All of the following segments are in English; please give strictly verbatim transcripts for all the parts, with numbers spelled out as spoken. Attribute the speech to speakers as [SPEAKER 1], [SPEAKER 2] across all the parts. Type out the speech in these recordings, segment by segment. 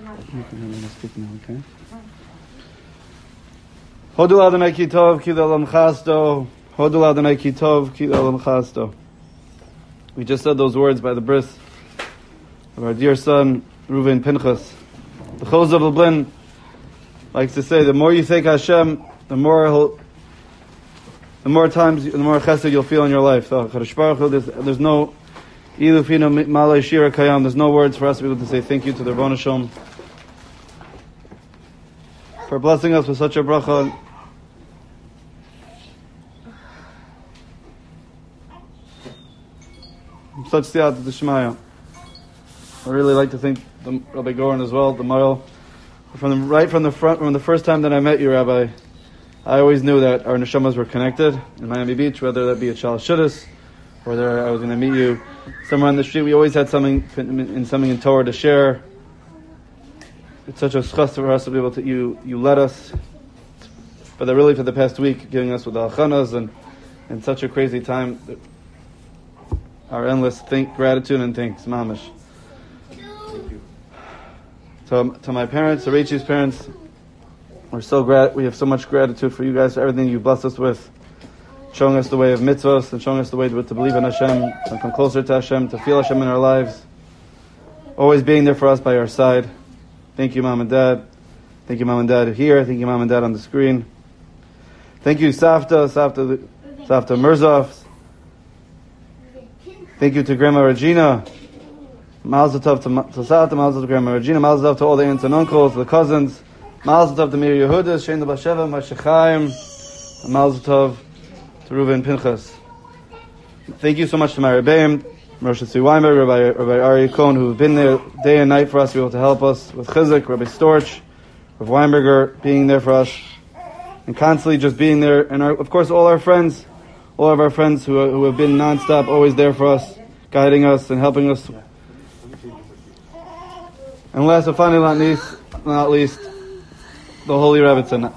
[SPEAKER 1] You can speak now, okay? Hodul Adonai ki tov, ki l'olam chasdo. Hodul Adonai ki tov, ki l'olam chasdo. We just said those words by the bris of our dear son, Reuven Pinchas. The Chos of Lublin likes to say, the more you thank Hashem, the more he'll, the more times, the more chesed you'll feel in your life. So, there's, there's no ilufino malay shira kayam. There's no words for us to be able to say thank you to the Rebbeinu Shalom for blessing us with such a bracha. Such siyat d'shmaya. I really like to thank the Rabbi Goren as well, the Maral. From the, right from the front, from the first time that I met you, Rabbi, I always knew that our neshamas were connected in Miami Beach, whether that be at Shal Shudis, or whether I was going to meet you somewhere on the street. We always had something in something in Torah to share. It's such a schus for us to be able to, you, you led us, but really for the past week, giving us with the achanas and, and such a crazy time, our endless think, gratitude and thanks, mamish. So to my parents, to Rachel's parents, we're so grat. We have so much gratitude for you guys, for everything you blessed us with, showing us the way of mitzvahs and showing us the way to, to believe in Hashem, to come closer to Hashem, to feel Hashem in our lives, always being there for us by our side. Thank you, Mom and Dad. Thank you, Mom and Dad here. Thank you, Mom and Dad on the screen. Thank you, Savta, Savta, Savta Mirzov. Thank you to Grandma Regina. Mazel tov to, to Savta, Mazel tov to Grandma Regina, Mazel tov to all the aunts and uncles, the cousins. Mazel tov to Mir Yehuda, Shein Basheva, Moshe Chaim, and Mazel tov to Reuven Pinchas. Thank you so much to my Rebbeim, Rosh Tzvi Weinberg, Rabbi, Rabbi Aryeh Cohen, who have been there day and night for us to be able to help us with Chizuk, Rabbi Storch, Rabbi Weinberger being there for us, and constantly just being there, and our, of course all our friends, all of our friends who, who have been non-stop, always there for us, guiding us and helping us. And last but finally not least, not least, the Holy Rebbitzin.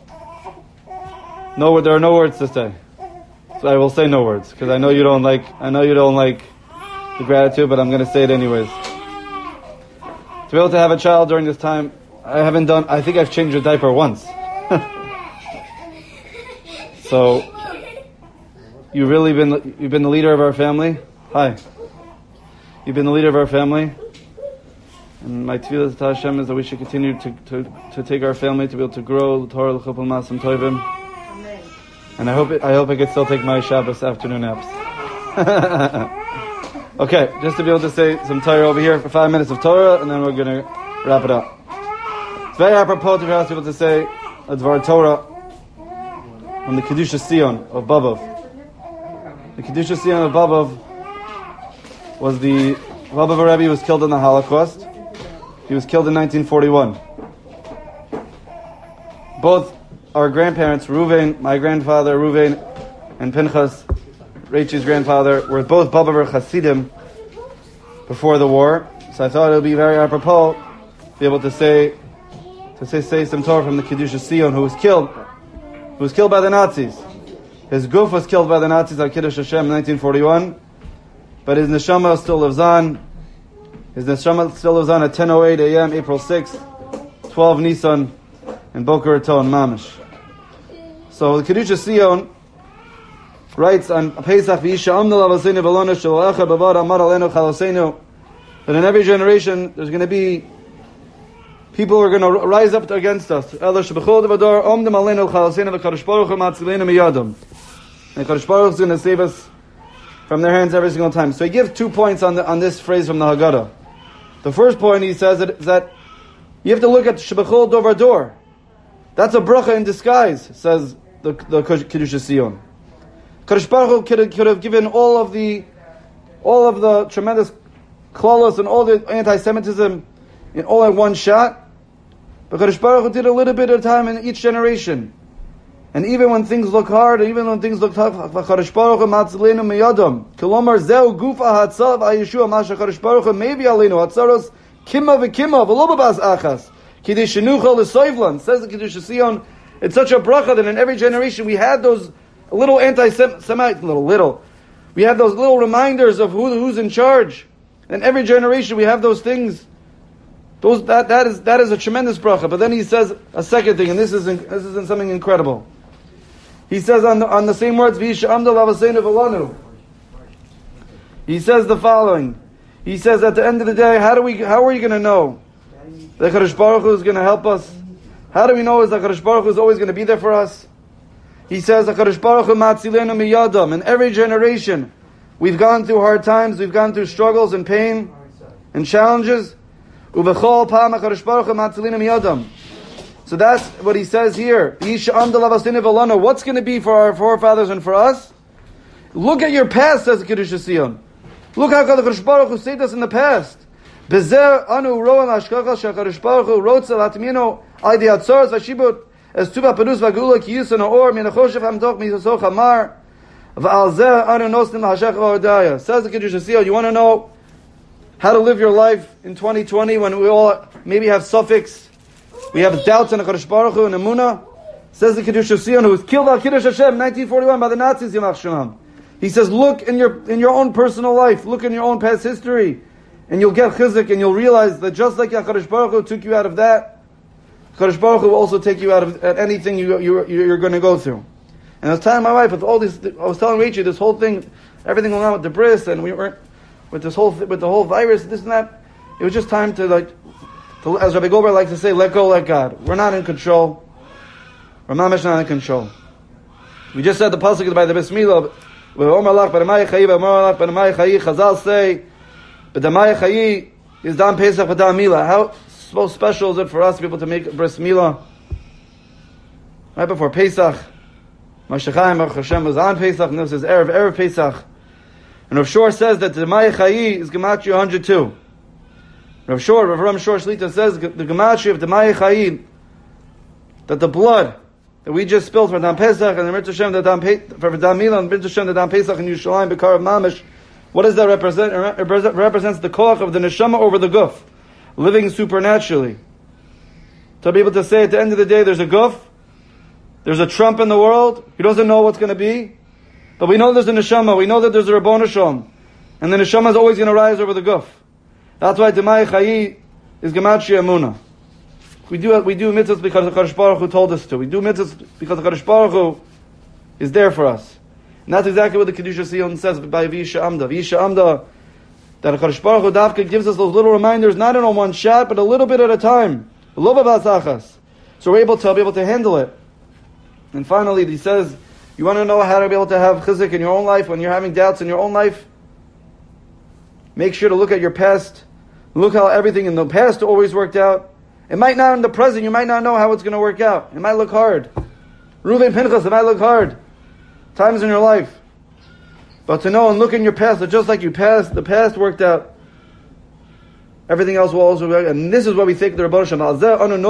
[SPEAKER 1] No, there are no words to say, so I will say no words because I know you don't like. I know you don't like the gratitude, but I'm going to say it anyways. To be able to have a child during this time, I haven't done. I think I've changed a diaper once. So you've really been. You've been the leader of our family. Hi. You've been the leader of our family. And my tefillah to Hashem is that we should continue to, to, to take our family to be able to grow the Torah l'chupal masim tovim. And I hope it, I hope I can still take my Shabbos afternoon naps. Okay, just to be able to say some Torah over here for five minutes of Torah, and then we're going to wrap it up. It's very apropos to be able to say a Dvar Torah from the Kedusha Sion of Babov. The Kedusha Sion of Babov was the Babov Rebbe was killed in the Holocaust. He was killed in nineteen forty-one. Both our grandparents, Reuven, my grandfather, Reuven, and Pinchas, Rachel's grandfather, were both Babaver Hasidim before the war. So I thought it would be very apropos to be able to say, to say, say some Torah from the Kedusha Sion, who was killed, who was killed by the Nazis. His guf was killed by the Nazis on Kiddush Hashem in nineteen forty-one, but his neshama still lives on. His neshama still lives on at ten oh eight a.m. April sixth, twelve Nisan, in Boca Raton, Mamish. So the Kedusha Sion writes on Pesach, V'yisha amna lavasenu v'lonu shel echad bavad amar alenu chalasenu, that in every generation there's going to be people who are going to rise up against us. Ela shebechol devador omdim alenu chalasenu v'kadosh baruch hu matzilenu miyadam. And Kadosh Baruch is going to save us from their hands every single time. So he gives two points on the, on this phrase from the Haggadah. The first point he says that, is that you have to look at Shebechol Dovar Dor. That's a bracha in disguise, says the, the Kedusha Sion. Kadosh Baruch Hu could have, could have given all of the all of the tremendous klalos and all the anti-Semitism in all in one shot, but Kadosh Baruch Hu did a little bit at a time in each generation. And even when things look hard, and even when things look tough, Kadosh Baruch Hu matzilenu miyadam. Kilomar zeu gufa hatzav ayeshua masha Kadosh Baruch Hu maybe alenu hatzaros kimma v'kimma v'lo babas achas kidei shenuchal l'soivlan. Says the Kedusha Sion. It's such a bracha that in every generation we had those little anti-Semites, little little. We have those little reminders of who who's in charge. In every generation we have those things Those, that, that is, that is a tremendous bracha. But then he says a second thing, and this is, this is something incredible. He says on the, on the same words, V'yisha amda lavaseinu v'lanu. He says the following. He says at the end of the day, how do we, how are you going to know that Kadosh Baruch Hu is going to help us? How do we know is that Kadosh Baruch Hu is always going to be there for us? He says that Kadosh Baruch Hu matzilenu miyadam. In every generation, we've gone through hard times, we've gone through struggles and pain and challenges. Uvechol pam HaKadosh Baruch Hu matzilenu miyadam. So that's what he says here. What's going to be for our forefathers and for us? Look at your past, says the Kiddush Sion. Look how Kadosh Baruch Hu saved us in the past. Bezer anu roam hashkacha shekadosh Baruch Hu rotzel atmino aydi atzoros vashibut es tuba padus vagula kiyusan or min achoshev hamdok misosoch hamar v'al zeh anu nosnim hashach v'odaya. Says the Kiddush Sion, you want to know how to live your life in twenty twenty when we all maybe have suffix, we have doubts in the Kadosh Baruch Hu and Emunah? Says the Kiddush Sion, who was killed al Kiddush Hashem in nineteen forty-one by the Nazis, Yimach Shemam. He says, look in your in your own personal life, look in your own past history, and you'll get chizuk, and you'll realize that just like HaKadosh Baruch Hu took you out of that, HaKadosh Baruch Hu will also take you out of anything you, you, you're going to go through. And I was telling my wife, with all this, I was telling Rachel, this whole thing, everything going on with the bris, and we weren't, with this whole, with the whole virus, this and that, it was just time to, like, to, as Rabbi Goldberg likes to say, let go, let God. We're not in control. We're mamish not in control. We just said the pasuk by the Bismillah, Chazal say, B'damai chayi is dam Pesach b'dam Mila. How so special is it for us to be able to make bris Mila right before Pesach? Moshe Chaim Baruch Hashem was on Pesach, and this is Erev Erev Pesach. And Rav Shor says that the Demai chayi is Gematria one hundred two. Rav Shor, Rav Ram Shor Shlita says the Gematria of Demai chayi, that the blood that we just spilled for Dam Pesach and the Mitzvah Shem that Dam for Dam Mila and Mitzvah Shem that Dam Pesach in Yerushalayim B'Karav Mamish. What does that represent? It represents the koach of the neshama over the guf, living supernaturally. To be able to say at the end of the day, there's a guf, there's a Trump in the world, he doesn't know what's going to be, but we know there's a neshama, we know that there's a Rabbon Shalom, and the neshama is always going to rise over the guf. That's why Demai Chayi is Gematria Emunah. We do we do mitzvahs because the Kadosh Baruch Hu told us to. We do mitzvahs because the Kadosh Baruch Hu is there for us. And that's exactly what the Kiddush Sion says by V'yisha amda. V'yisha amda, that HaKadosh Baruch Hu Davka gives us those little reminders, not in a one shot, but a little bit at a time. So we're able to be able to handle it. And finally, he says, you want to know how to be able to have chizuk in your own life, when you're having doubts in your own life? Make sure to look at your past. Look how everything in the past always worked out. It might not in the present, you might not know how it's going to work out. It might look hard. Reuven Pinchas, it might look hard. Times in your life. But to know and look in your past, that just like you passed, the past worked out, everything else will also work out. And this is what we think the Rebbe Shem. And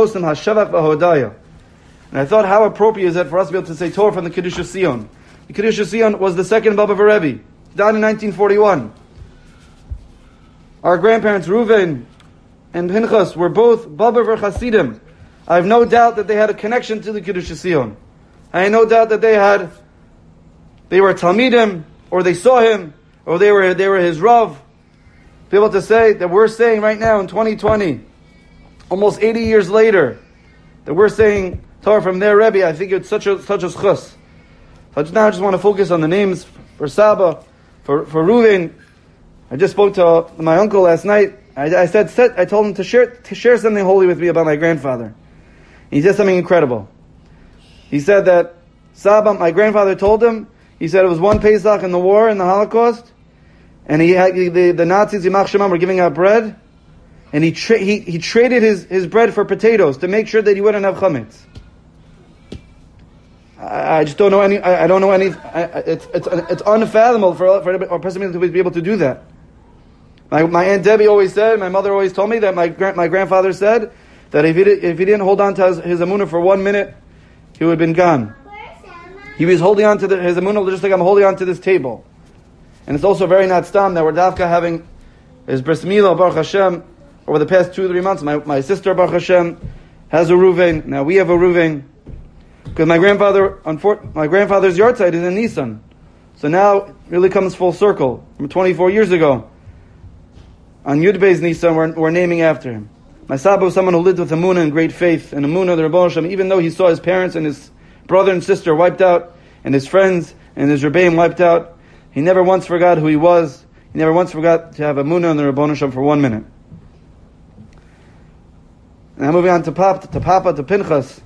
[SPEAKER 1] I thought, how appropriate is it for us to be able to say Torah from the Kiddush Sion? The Kiddush Sion was the second Baba Rebbe. He died in nineteen forty-one. Our grandparents, Reuven and Pinchas, were both Baba Chasidim. I have no doubt that they had a connection to the Kiddush Sion. I have no doubt that they had They were Talmidim, or they saw him, or they were they were his Rav. Be able to say that we're saying right now in twenty twenty, almost eighty years later, that we're saying Torah from their Rebbe. I think it's such a such a schus. So now I just want to focus on the names for Saba, for for Reuven. I just spoke to my uncle last night. I, I said I told him to share to share something holy with me about my grandfather. He said something incredible. He said that Saba, my grandfather, told him. He said it was one Pesach in the war, in the Holocaust, and he had, the, the Nazis, Yimach Shemam, were giving out bread, and he, tra- he he traded his, his bread for potatoes to make sure that he wouldn't have chametz. I, I just don't know any, I, I don't know any, I, it's, it's it's unfathomable for, for a person to be able to do that. My my Aunt Debbie always said, my mother always told me that my my grandfather said that if he, did, if he didn't hold on to his, his amunah for one minute, he would have been gone. He was holding on to the, his amunah just like I'm holding on to this table. And it's also very not stam that we're Davka having his bris milah, Baruch Hashem, over the past two or three months. My, my sister, Baruch Hashem, has a Reuven. Now we have a Reuven. Because my grandfather, my grandfather's yahrzeit is in Nisan. So now it really comes full circle. From twenty-four years ago, on Yud Beis Nisan, we're, we're naming after him. My Saba was someone who lived with Emunah and great faith. And Emunah, the Rebbeinu Shem, even though he saw his parents and his brother and sister wiped out, and his friends and his Rebbeim wiped out, he never once forgot who he was. He never once forgot to have Emunah and the Rebbeinu Shem for one minute. Now moving on to Papa, to Papa, to Pinchas.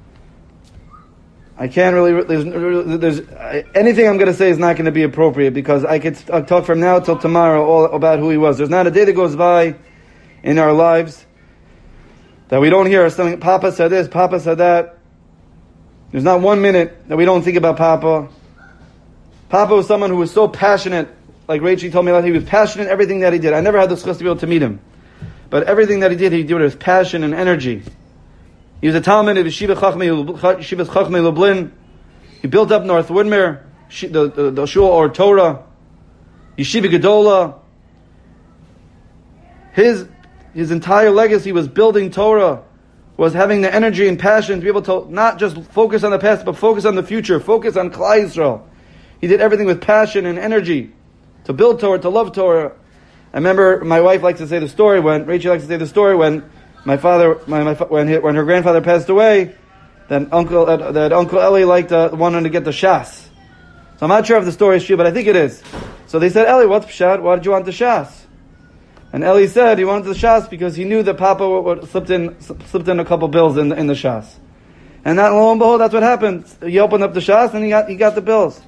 [SPEAKER 1] I can't really, there's, there's anything I'm going to say is not going to be appropriate because I could I'll talk from now till tomorrow all about who he was. There's not a day that goes by in our lives that we don't hear something, Papa said this, Papa said that. There's not one minute that we don't think about Papa. Papa was someone who was so passionate, like Rachel told me about, he was passionate in everything that he did. I never had the chance to be able to meet him. But everything that he did, he did with passion and energy. He was a Talmud of Yeshiva Chachmei Lublin. He built up North Woodmere, the, the, the Shul or Torah, Yeshiva Gedola. His, his entire legacy was building Torah, was having the energy and passion to be able to not just focus on the past, but focus on the future, focus on Klal Yisrael. He did everything with passion and energy to build Torah, to love Torah. I remember my wife likes to say the story when, Rachel likes to say the story when my father, my, my when, he, when her grandfather passed away, that Uncle, uh, that Uncle Eli liked, uh, wanted to get the Shas. So I'm not sure if the story is true, but I think it is. So they said, Eli, what's Pshat? Why did you want the Shas? And Eli said he wanted the Shas because he knew that Papa would, would, slipped in, slipped in a couple bills in, in the Shas. And that, lo and behold, that's what happened. He opened up the Shas and he got, he got the bills.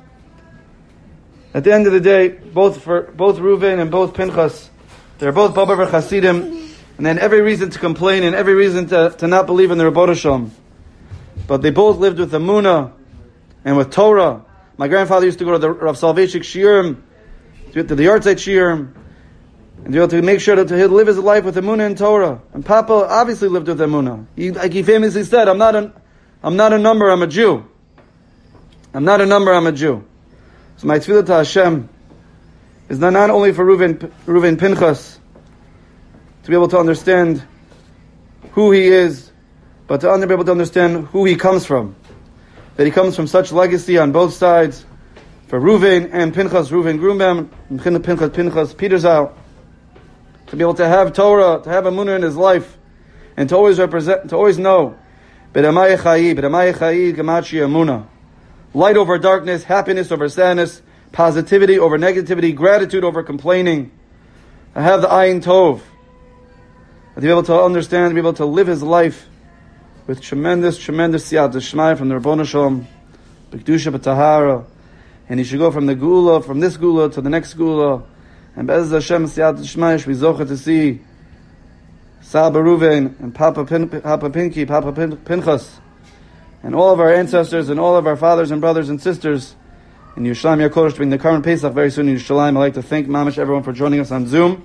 [SPEAKER 1] At the end of the day, both for both Reuven and both Pinchas, they're both Babavar Chasidim, and they had every reason to complain and every reason to, to not believe in the Rebbeinu Shem. But they both lived with Emunah and with Torah. My grandfather used to go to the Rav Soloveitchik Shiurim, to the Yartzeit Shiurim, and to be able to make sure that to live his life with Emunah and Torah. And Papa obviously lived with Emunah. He, like he famously said, I'm not a, I'm not a number, I'm a Jew. I'm not a number, I'm a Jew. So my tefillah to Hashem is not, not only for Reuven, Reuven Pinchas to be able to understand who he is, but to be able to understand who he comes from. That he comes from such legacy on both sides. For Reuven and Pinchas, Reuven Grumbem, and Pinchas, Pinchas Petersau, to be able to have Torah, to have Emunah in his life, and to always represent, to always know, B'damai Chayi, B'damai Chayi, Gemachi Emunah. Light over darkness, happiness over sadness, positivity over negativity, gratitude over complaining. I have the Ayin Tov. To be able to understand, to be able to live his life with tremendous, tremendous siyat d'shmai from the Rebbeinu Shalom, b'kedusha b'tahara, and he should go from the Gula, from this Gula to the next Gula, and Be'ez Hashem siyat d'shmai, we zocha to see Saba Reuven and Papa, Pin, Papa Pinky, Papa Pin, Pinchas, and all of our ancestors and all of our fathers and brothers and sisters in Yerushalayim Yakodesh during the current Pesach very soon in Yerushalayim. I'd like to thank Mamish everyone for joining us on Zoom.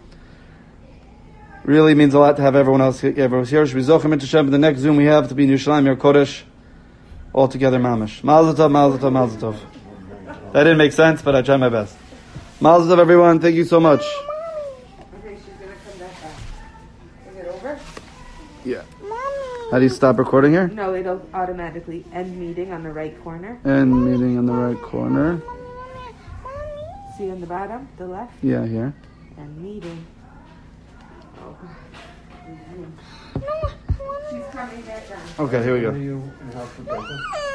[SPEAKER 1] Really means a lot to have everyone else here. Everyone's here. The next Zoom we have to be in Yerushalayim Yakodesh all together, Mamish. Mazel tov, mazel tov, mazel tov. That didn't make sense, but I tried my best. Mazel tov, everyone. Thank you so much.
[SPEAKER 2] Okay, she's gonna come back up. Is it over?
[SPEAKER 1] Yeah. How do you stop recording here?
[SPEAKER 2] No, it'll automatically end meeting on the right corner.
[SPEAKER 1] End meeting on the right corner.
[SPEAKER 2] See on the bottom, the left?
[SPEAKER 1] Yeah, here.
[SPEAKER 2] End meeting. Oh. She's coming back down.
[SPEAKER 1] Okay, here we go.